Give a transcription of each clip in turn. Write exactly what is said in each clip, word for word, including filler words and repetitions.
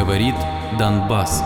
Говорит Донбасс.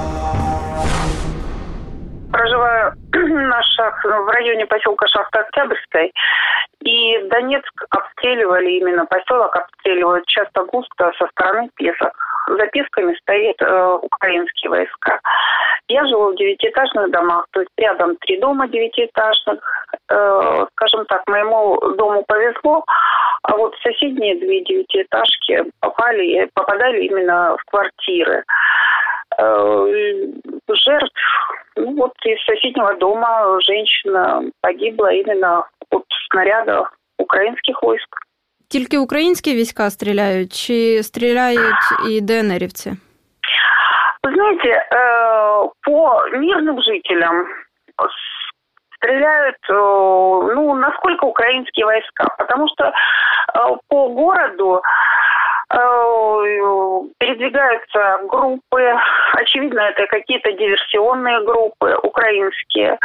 Проживаю на шах... в районе поселка Шахта-Октябрьской. И Донецк обстреливали, именно поселок обстреливают часто густо со стороны Песок. За Песками стоят э, украинские войска. Я живу в девятиэтажных домах, то есть рядом три дома девятиэтажных. Э, скажем так, моему дому повезло, а вот соседние две девятиэтажки попали, попадали именно в квартиры. Э, жертв, ну вот из соседнего дома женщина погибла именно от снаряда українських військ. Тільки українські війська стріляють, чи стріляють і ДНРівці? Вы знаете, по мирным жителям стреляют, ну, насколько украинские войска, потому что по городу передвигаются группы, очевидно, это какие-то диверсионные группы украинские.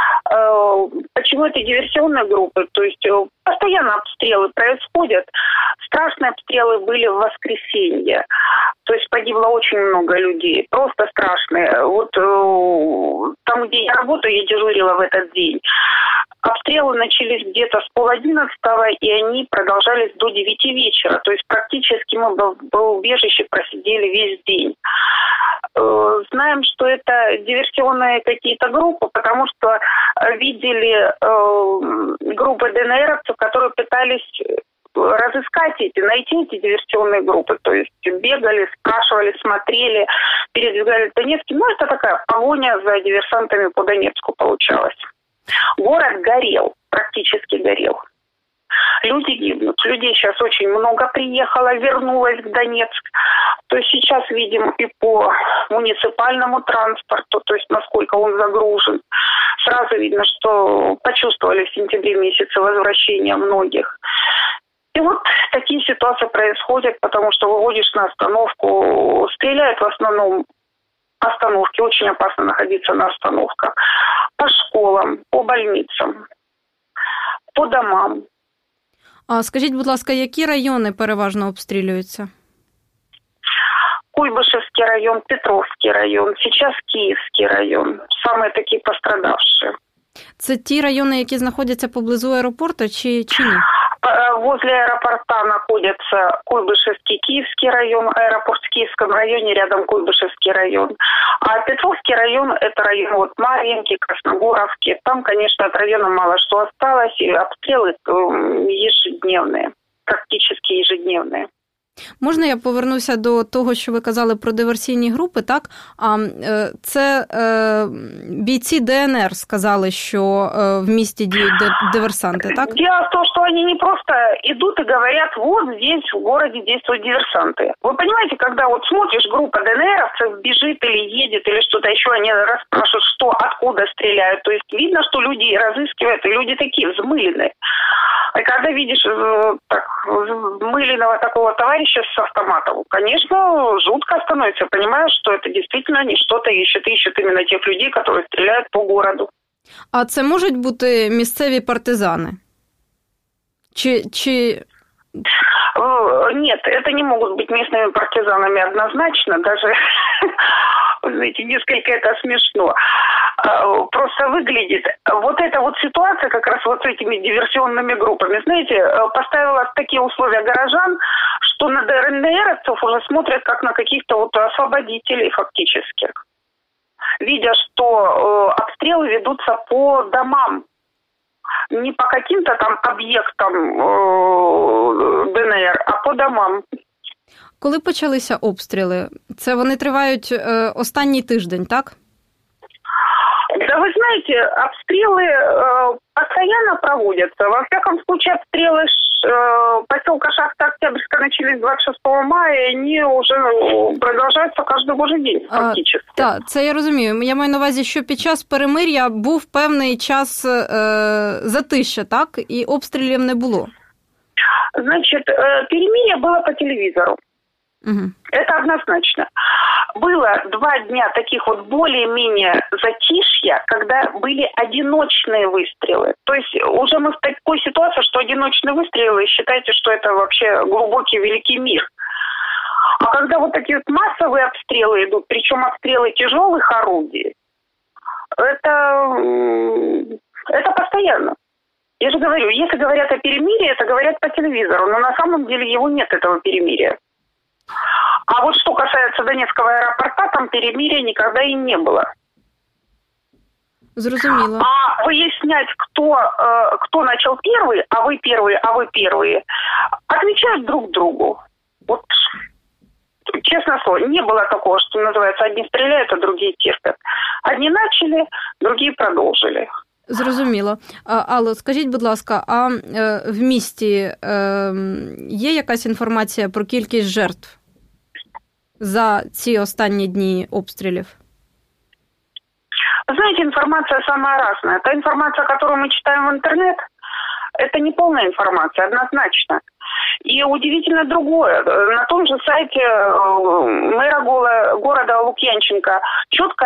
Почему это диверсионные группы? То есть постоянно обстрелы происходят. Страшные обстрелы были в воскресенье. То есть погибло очень много людей. Просто страшные. Вот там, где я работаю, я дежурила в этот день. Обстрелы начались где-то с полодиннадцатого, и они продолжались до девяти вечера. То есть практически мы в убежище просидели весь день. Знаем, что это диверсионные какие-то группы, потому что видели э, группы ДНРовцев, которые пытались разыскать эти, найти эти диверсионные группы. То есть бегали, спрашивали, смотрели, передвигались в Донецке. Ну, это такая погоня за диверсантами по Донецку получалась. Город горел, практически горел. Люди гибнут. Людей сейчас очень много приехало, вернулось в Донецк. То есть сейчас видим и по муниципальному транспорту, то есть насколько он загружен. Сразу видно, что почувствовали в сентябре месяце возвращение многих. И вот такие ситуации происходят, потому что выводишь на остановку, стреляют в основном остановки, очень опасно находиться на остановках, по школам, по больницам, по домам. А скажіть, будь ласка, які райони переважно обстрілюються? Куйбышевский район, Петровский район, сейчас Киевский район. Самые такие пострадавшие. Це ті райони, які знаходяться поблизу аеропорту, чи, чи ні? Возле аэропорта находится Куйбышевский, Киевский район, аэропорт в Киевском районе, рядом Куйбышевский район. А Петровский район – это район вот Марьинки, Красногоровки. Там, конечно, от района мало что осталось, и обстрелы ежедневные, практически ежедневные. Можна я повернуся до того, що ви казали про диверсійні групи, так? А це е, бійці ДНР сказали, що е, в місті діють диверсанти, так? Дело в том, что они не просто идут и говорят, вот здесь в городе действуют диверсанты. Вы понимаете, когда вот смотришь, группа ДНРовцев бежит или едет, или что-то еще, они расспрашивают, что, откуда стреляют. То есть видно, что люди разыскивают, и люди такие взмыленные. И когда видишь так, взмыленного такого товарища с автоматом, конечно, жутко становится. Понимаешь, что это действительно они что-то ищут, ищут именно тех людей, которые стреляют по городу. А це можуть бути місцеві партизани? Чи... чи... Нет, это не могут быть местными партизанами однозначно, даже, знаете, несколько это смешно. Просто выглядит. Вот эта вот ситуация как раз вот с этими диверсионными группами, знаете, поставила такие условия горожан, что на ДНРовцев уже смотрят как на каких-то вот освободителей фактически. Видя, что э, обстрелы ведутся по домам, не по каким-то там объектам э, ДНР, а по домам. Коли почалися обстріли? Це вони тривають е, останній тиждень, так? Да вы знаете, обстрелы э, постоянно проводятся. Во всяком случае, обстрелы э, поселка Шахта-Октябрьская начались двадцать шестого мая, и они уже продовжуються кожен божий день, фактично. А, так, це я розумію. Я маю на увазі, що під час перемир'я був певний час е, затища, так? І обстрілів не було. Значит, э, перемирие было по телевизору. Угу. Это однозначно. Было два дня таких вот более-менее затишья, когда были одиночные выстрелы. То есть уже мы в такой ситуации, что одиночные выстрелы, считайте, что это вообще глубокий великий мир. А когда вот такие вот массовые обстрелы идут, причем обстрелы тяжелых орудий, это, это постоянно. Я же говорю, если говорят о перемирии, это говорят по телевизору, но на самом деле его нет, этого перемирия. А вот что касается Донецкого аэропорта, там перемирия никогда и не было. Зрозуміло. А выяснять, кто, кто начал первый, а вы первые, а вы первые, отвечают друг другу. Вот, честно слово, не было такого, что называется, одни стреляют, а другие терпят. Одни начали, другие продолжили. Зрозуміло. Алло, скажіть, будь ласка, а в місті є якась інформація про кількість жертв за ці останні дні обстрілів? Знаете, информация самая разная. Та информация, которую мы читаем в интернет, это не полная информация, однозначно. И удивительно другое. На том же сайте мэра города Лукьянченко четко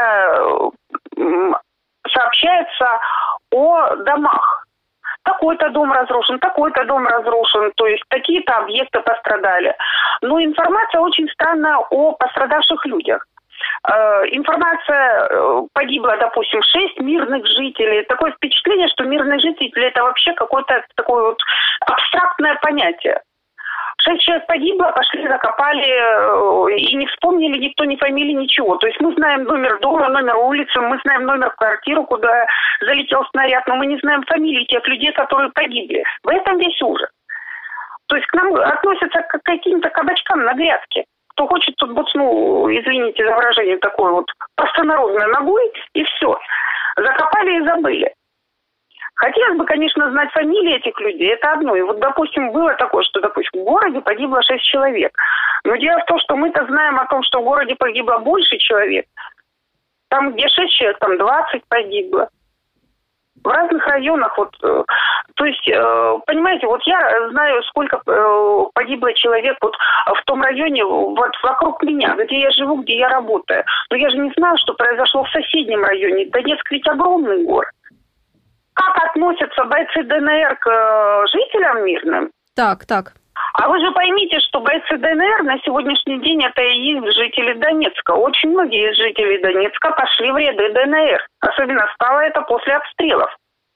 сообщается о домах. Такой-то дом разрушен, такой-то дом разрушен, то есть такие-то объекты пострадали. Но информация очень странная о пострадавших людях. Информация, погибло, допустим, шесть мирных жителей. Такое впечатление, что мирные жители – это вообще какое-то такое вот абстрактное понятие. Шесть человек погибло, пошли, закопали, и не вспомнили никто ни фамилии, ничего. То есть мы знаем номер дома, номер улицы, мы знаем номер квартиры, куда залетел снаряд, но мы не знаем фамилии тех людей, которые погибли. В этом весь ужас. То есть к нам относятся как к каким-то кабачкам на грядке. Кто хочет, тут буцнул, извините за выражение, такой вот простонародной ногой, и все. Закопали и забыли. Хотелось бы, конечно, знать фамилии этих людей, это одно. И вот, допустим, было такое, что, допустим, в городе погибло шесть человек. Но дело в том, что мы-то знаем о том, что в городе погибло больше человек. Там, где шесть человек, там двадцать погибло. В разных районах, вот, то есть, понимаете, вот я знаю, сколько погибло человек вот в том районе, вот вокруг меня, где я живу, где я работаю. Но я же не знаю, что произошло в соседнем районе. Донецк ведь огромный город. Как относятся бойцы ДНР к жителям мирным? Так, так. А вы же поймите, что бойцы ДНР на сегодняшний день это и есть жители Донецка. Очень многие из жителей Донецка пошли в ряды ДНР. Особенно стало это после обстрелов.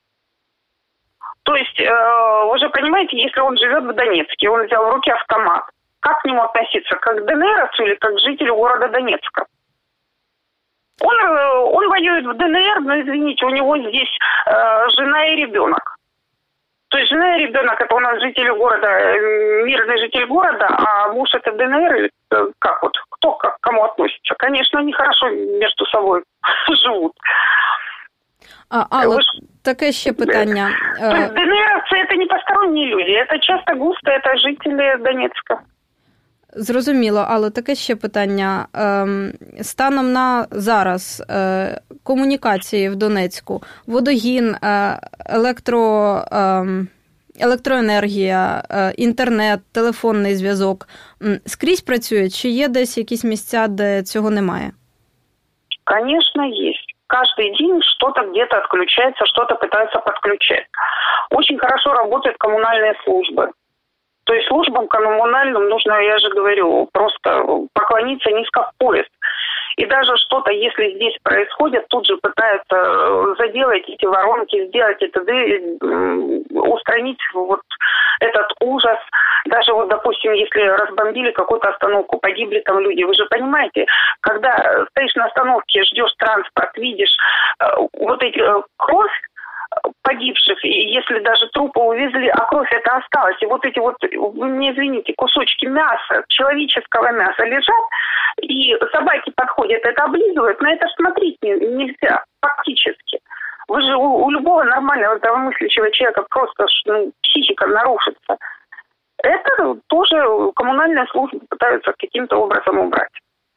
То есть, э, вы же понимаете, если он живет в Донецке, он взял в руки автомат, как к нему относиться? Как к ДНРовцу или как к жителю города Донецка? Он, он воюет в ДНР, но, извините, у него здесь э, жена и ребенок. То есть жена и ребенок – это у нас жители города, мирный житель города, а муж – это ДНР, или как вот, кто как, к кому относится? Конечно, они хорошо между собой живут. А, Алло, таке ще питання. То есть ДНРовцы – это не посторонние люди, это часто густо, это жители Донецка. Зрозуміло, але таке ще питання. Станом на зараз комунікації в Донецьку, водогін, електро, електроенергія, інтернет, телефонний зв'язок скрізь працює? Чи є десь якісь місця, де цього немає? Конечно, есть. Каждый день что-то где-то отключается, что-то пытаются подключать. Очень хорошо работают коммунальные службы. То есть службам коммунальным нужно, я же говорю, просто поклониться низко в пояс. И даже что-то, если здесь происходит, тут же пытаются заделать эти воронки, сделать это, устранить вот этот ужас. Даже вот, допустим, если разбомбили какую-то остановку, погибли там люди. Вы же понимаете, когда стоишь на остановке, ждешь транспорт, видишь вот эти кровь погибших, и если даже трупы увезли, а кровь это осталась, и вот эти вот, вы мне извините, кусочки мяса, человеческого мяса лежат, и собаки подходят, это облизывают, на это смотреть нельзя, фактически. Вы же у, у любого нормального здравомыслящего человека просто ну, психика нарушится. Это тоже коммунальные службы пытаются каким-то образом убрать.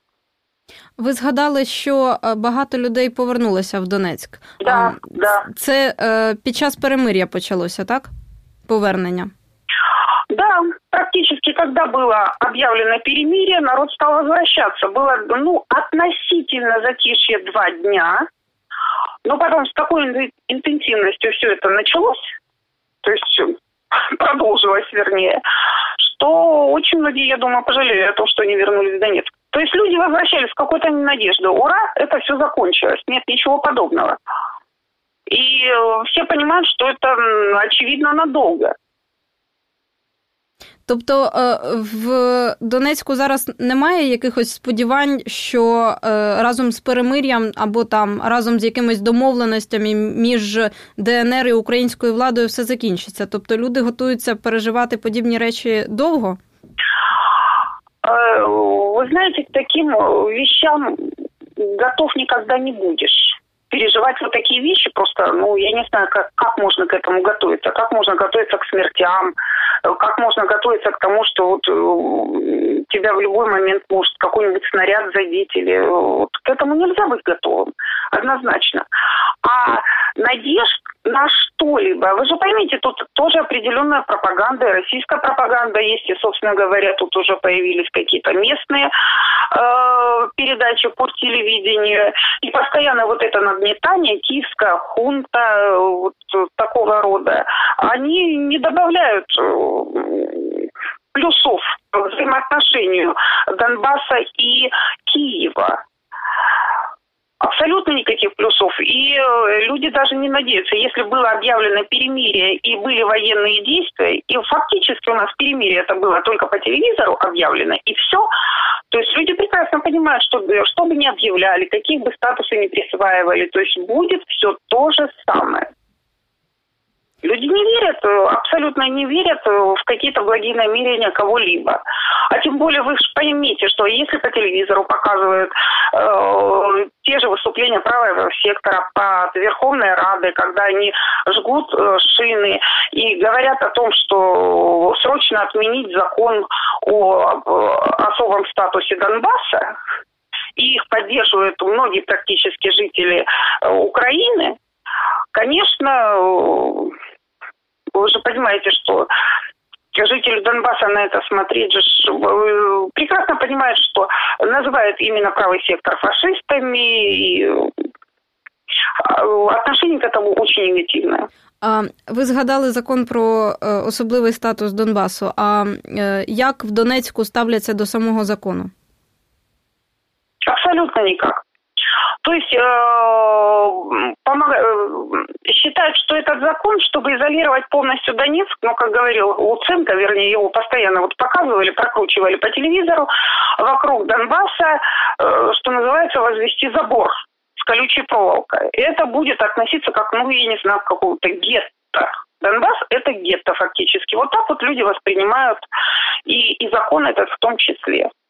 Ви згадали, що багато людей повернулося в Донецьк. Да, да. Це під час перемир'я почалося, так? Повернення? Да, практически, когда было объявлено перемирие, народ стал возвращаться. Было, ну, относительно затишье два дня, но потом с такой интенсивностью все это началось, то есть продолжилось, вернее, что очень многие, я думаю, пожалели о том, что они вернулись в Донецк. То есть люди возвращались с какой-то надеждой. Ура, это все закончилось. Нет ничего подобного. И все понимают, что это, очевидно, надолго. Тобто в Донецьку зараз немає якихось сподівань, що разом з перемир'ям або там разом з якимись домовленостями між ДНР і українською владою все закінчиться? Тобто люди готуються переживати подібні речі довго? Вы знаете, к таким вещам готов никогда не будешь. Переживать вот такие вещи просто, ну, я не знаю, как, как можно к этому готовиться, как можно готовиться к смертям, как можно готовиться к тому, что вот тебя в любой момент может какой-нибудь снаряд задеть, или вот к этому нельзя быть готовым, однозначно. А надежд на что-либо, вы же поймите, тут тоже определенная пропаганда, российская пропаганда есть, и, собственно говоря, тут уже появились какие-то местные э, передачи по телевидению, и постоянно вот это нагнетание, киевская хунта, вот такого рода, они не добавляют э, плюсов к взаимоотношению Донбасса и Киева. Абсолютно никаких плюсов. И люди даже не надеются. Если было объявлено перемирие и были военные действия, и фактически у нас перемирие это было только по телевизору объявлено, и все, то есть люди прекрасно понимают, что, что бы ни объявляли, каких бы статусы ни присваивали, то есть будет все то же самое. Люди не верят, абсолютно не верят в какие-то благие намерения кого-либо. А тем более вы же поймите, что если по телевизору показывают э, те же выступления правого сектора под Верховной Радой, когда они жгут э, шины и говорят о том, что срочно отменить закон о, о особом статусе Донбасса, и их поддерживают многие практически жители э, Украины, конечно, вы же понимаете, что жители Донбасса на это смотреть же прекрасно понимают, что называют именно правый сектор фашистами, и отношение к этому очень негативное. А ви згадали закон про особливий статус Донбасу. А як в Донецьку ставляться до самого закону? Абсолютно никак. То есть э, помог... считают, что этот закон, чтобы изолировать полностью Донецк, ну, как говорил Луценко, вернее, его постоянно вот показывали, прокручивали по телевизору, вокруг Донбасса, э, что называется, возвести забор с колючей проволокой. И это будет относиться как, ну, я не знаю, к какому-то гетто. Донбасс – это гетто фактически. Вот так вот люди воспринимают, и, и закон этот в том числе.